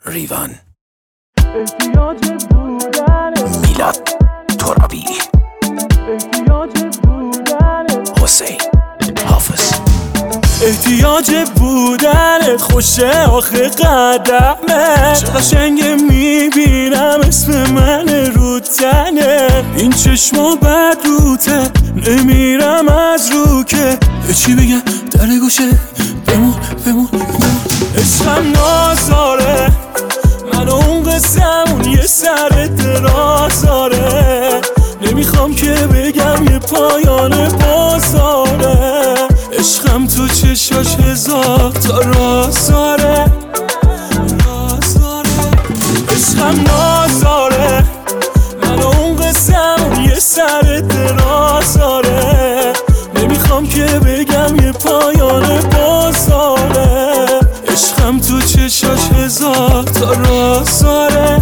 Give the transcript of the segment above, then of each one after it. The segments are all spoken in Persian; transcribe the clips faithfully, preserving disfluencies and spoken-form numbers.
ریوان میلاد ترابی حسین حافظ احتیاج بودن خوشه آخه قدمه چه قشنگه میبینم اسم من رو تنه این چشما بد روته نمیرم از رو که چی بگم در گوشه بمون بمون بمون عشقم نازاره من اون قسمون یه سر درازاره نمیخوام که بگم یه پایان بازاره عشقم تو چشاش هزار تا رازاره عشقم نازاره من اون قسمون یه سر درازاره نمیخوام که بگم یه پایان بازاره عشقم تو چشاش هزار تا رازاره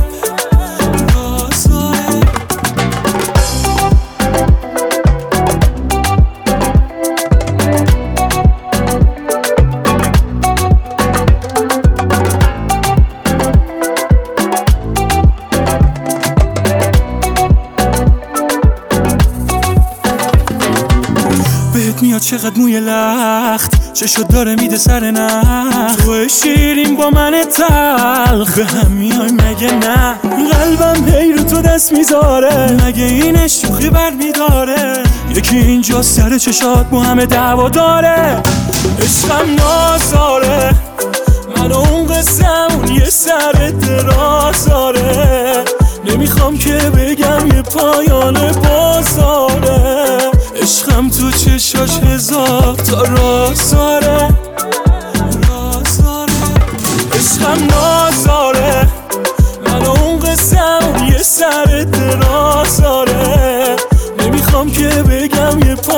بهت میاد چقدر موی لخت چشو داره میده سر نخ تو شیرین با من تلخ به هم میای مگه نه قلبم هی رو تو دست میذاره مگه این شوخی بر میداره یکی اینجا سر چشات با همه دعوا داره عشقم نازاره من اون قسمون یه سر درازاره نمیخوام که بگم یه پایان بازاره عشقم تو چشاش هزار تا رازاره عشقم نازاره من اون قسمون یه سر درازاره نمیخوام که بگم یه